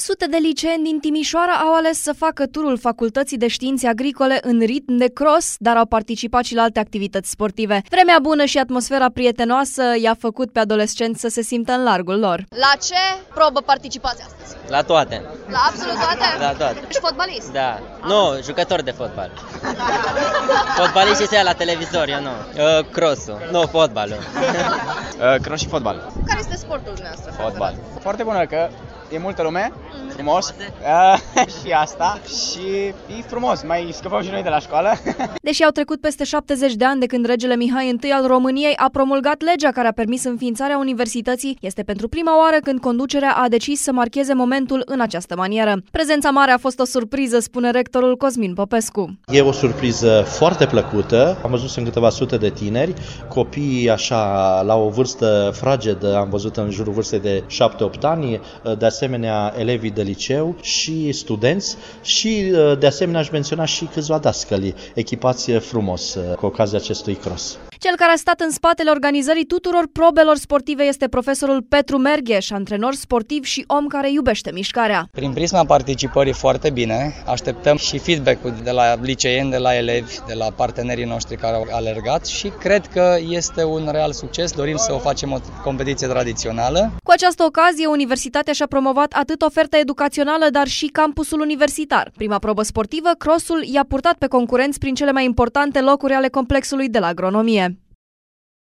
Sute de liceeni din Timișoara au ales să facă turul Facultății de Științe Agricole în ritm de cross, dar au participat și la alte activități sportive. Vremea bună și atmosfera prietenoasă i-a făcut pe adolescenți să se simtă în largul lor. La ce probă participați astăzi? La toate. La absolut toate? La toate. Ești fotbalist? Da. Nu, jucător de fotbal. Fotbalist și la televizor, eu nu. Crossul, nu fotbalul. Cross și fotbal. Care este sportul dumneavoastră? Fotbal. Foarte bună că e multă lume, frumos, și asta, și e frumos, mai scăpăm și noi de la școală. Deși au trecut peste 70 de ani de când regele Mihai I al României a promulgat legea care a permis înființarea universității, este pentru prima oară când conducerea a decis să marcheze momentul în această manieră. Prezența mare a fost o surpriză, spune rectorul Cosmin Popescu. E o surpriză foarte plăcută. Am văzut sunt câteva sute de tineri, copii așa la o vârstă fragedă, am văzut în jurul vârstei de 7-8 ani, de asemenea elevii de liceu și studenți și de asemenea aș menționa și câțiva dascăli echipați frumos cu ocazia acestui cross. Cel care a stat în spatele organizării tuturor probelor sportive este profesorul Petru Mergheș, antrenor sportiv și om care iubește mișcarea. Prin prisma participării foarte bine, așteptăm și feedback-ul de la liceeni, de la elevi, de la partenerii noștri care au alergat și cred că este un real succes. Dorim să o facem o competiție tradițională. Cu această ocazie, universitatea și-a promovat atât oferta educațională, dar și campusul universitar. Prima probă sportivă, crossul, i-a purtat pe concurenți prin cele mai importante locuri ale complexului de la agronomie.